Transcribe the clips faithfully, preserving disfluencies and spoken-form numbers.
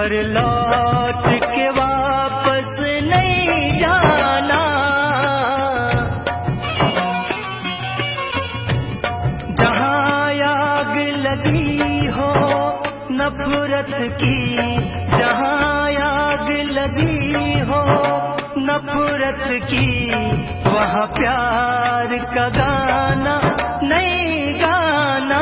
पर लौट के वापस नहीं जाना। जहाँ आग लगी हो नफरत की, जहाँ आग लगी हो नफरत की, वहाँ प्यार का गाना नहीं गाना।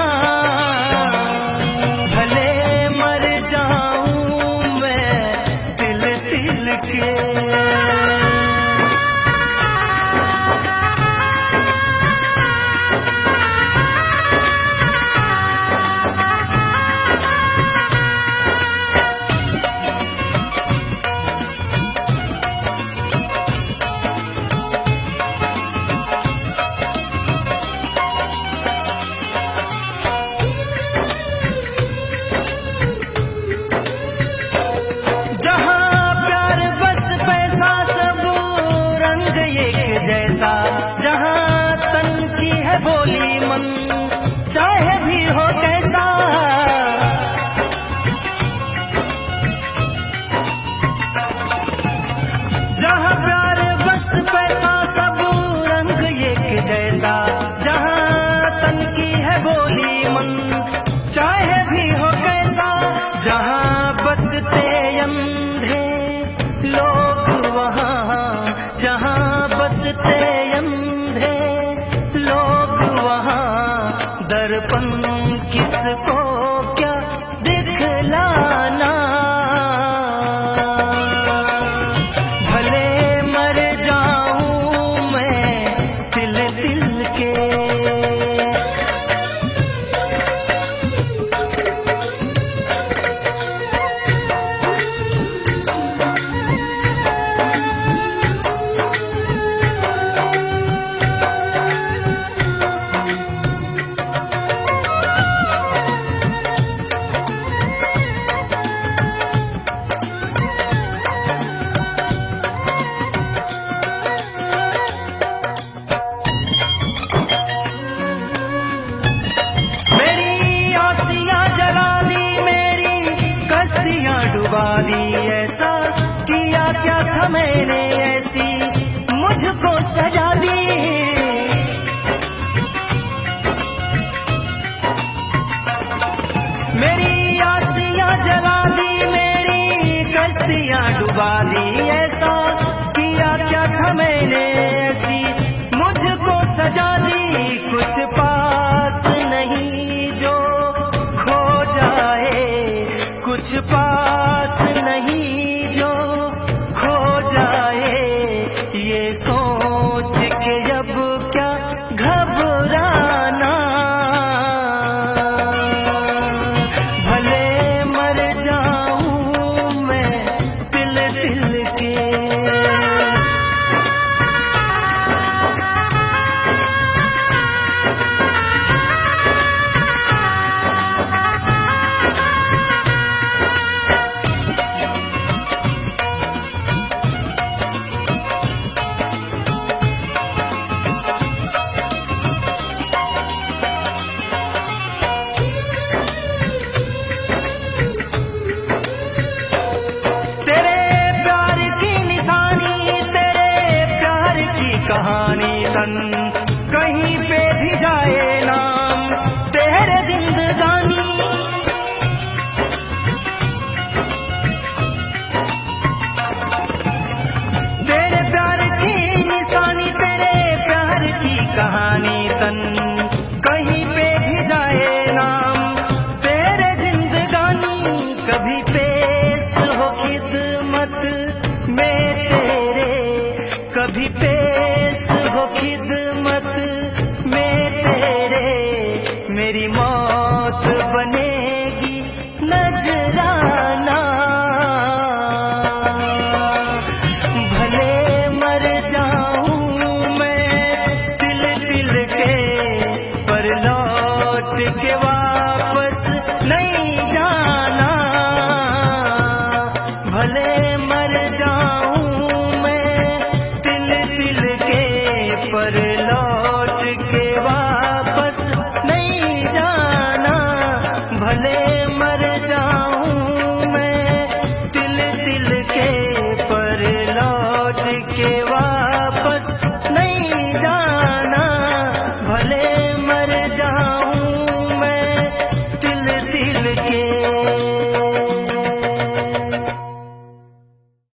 भले मर जाऊं मैं दिल दिल के, जहाँ तन की है बोली मन चाहे भी हो कैसा। जहाँ प्यार बस पैसा सब रंग एक जैसा, जहाँ तन की है बोली मन चाहे भी हो कैसा। जहाँ बसते अंधे लोग वहाँ, जहाँ बसते अंधे लोग वहाँ, दर्पण किसको क्या दिखलाना। भले मर जाऊं मैं दिल दिल के, डुबा दी। ऐसा किया क्या था मैंने, ऐसी मुझको सजा दी। मेरी आसियां जला दी, मेरी कश्तियां डुबा दी। ऐसा किया क्या था मैंने, ऐसी मुझको सजा दी। कुछ पास नहीं जो खो जाए, कुछ पास नहीं जो खो जाए, ये सोच के अब क्या घबराना। भले मर जाऊं मैं दिल दिल के, कहानी तन कहीं पे भी जाए नाम तेरे जिंदगानी। तेरे प्यार की निशानी, तेरे प्यार की कहानी तन कहीं पे भी जाए नाम तेरे जिंदगानी। कभी पेश हो खिदमत में तेरे, कभी पेश हो खिदमत में तेरे, मेरी मौत बनेगी नजराना। भले मर जाऊं मैं दिल दिल के, पर लौट के वापस नहीं जाना। भले